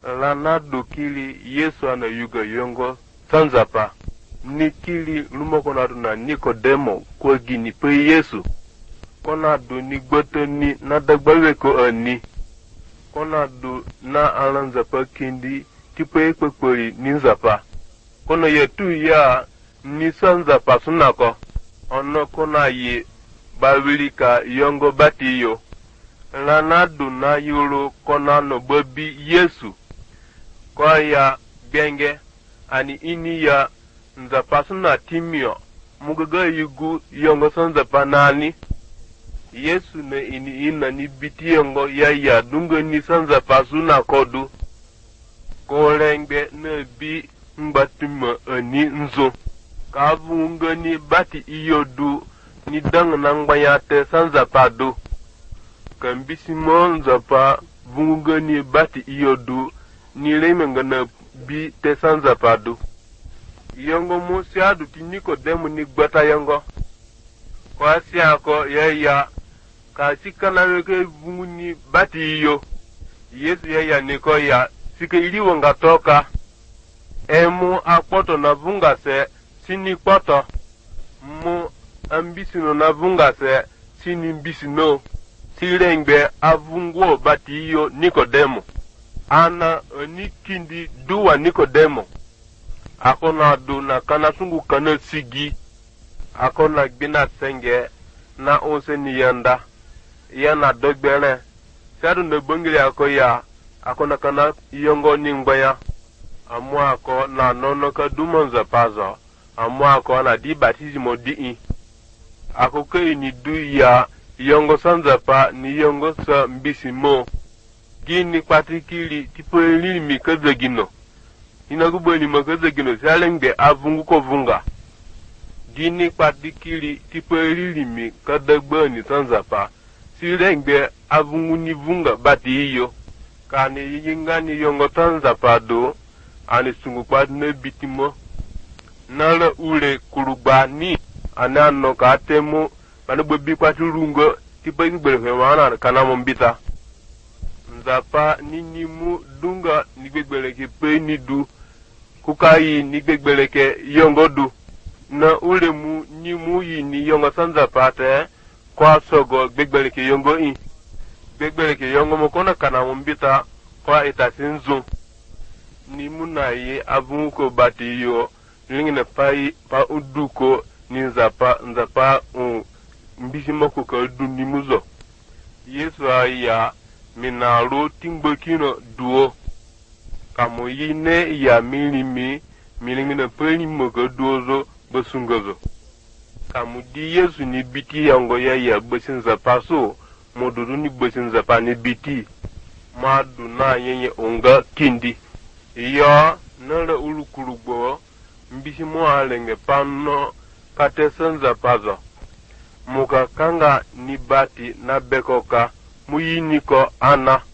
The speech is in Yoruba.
lana dokili Yesu ana yuga yongo sanzapa nikili lumokonadu na Nikodemo kwa gini pe Yesu konadu ni gboto ni na dagbawe ko ani konadu na alanzapa kindi tipe ekpekperi ni nzapa kono yetu ya ni sanzapa sunako ono kona ye bawilika yongo batiyo lana du na yoro kona no bobi Yesu kwa ya genge ani ini ya nzapa suna timio mugaga yugu yongo sanzapa nani Yesu na ini ina ni biti yongo ya dunga ni sanzapa suna kodu kolengbe na bi mbatuma ani nzo kavunga ni bati iyodu ni dang na ngbayate sanzapa do kambisi mon zapa vunga ni bati iyodu ni lemenga na bi te sanzapa do yongo mo siadu ti Nikodemo ni gbata yongo kwa siako ya ka sikana weke vungu ni bati iyo Yesu ya niko ya sike ili wonga toka emu akpoto na vunga se sini poto mu ambisino na vunga se sini mbisino sirengbe avunguo bati iyo Nikodemo ana onikindi duwa Nikodemo akona do na kana sungu kana sigi akona gbina senge na onse ni yanda yana dogbere sadu ne bongile akoya akona kana yongo ningbaya amwa ako na nono ka dumonza pazo amwa ako na di baptismo di akoko ni du ya yongo sanzapa ni yongo sa mbisimo gini patikili tipo limi kazagino inaguboni makazagino salengbe avungu ko vunga gini patikili tipo limi kadagbani sanzapa silengbe avungu ni vunga bati iyo kani yingani yongo sanzapa do ani sungu kwa ne bitimo nala ule kurubani anano ka temu bana bobi kwa turungo tipa ngbere wana kana mombita nzapa ninimu dunga nigbeleke pe nidu kukai nigbeleke yongo du na ule mu nimu yi ni yongo sanzapa te kwa sogo gbeleke yongo gbeleke yongo mo kona kana mombita kwa itasinzu ni munayi avunko bati yo lingine pai pa uduko ni nzapa mbisi moko ka dundi muzo Yesu aya minaro tingbokino duo kamo yine ya milingine peni moko duozo basungozo kamo di Yesu ni biti yango ya basinzapa so moduru ni basinzapa ni biti madu na yenye onga kindi iyo nara ulukurugbo mbisi mo alenge panno kate sanzapa zo muka kanga ni bati na bekoka muyiniko ana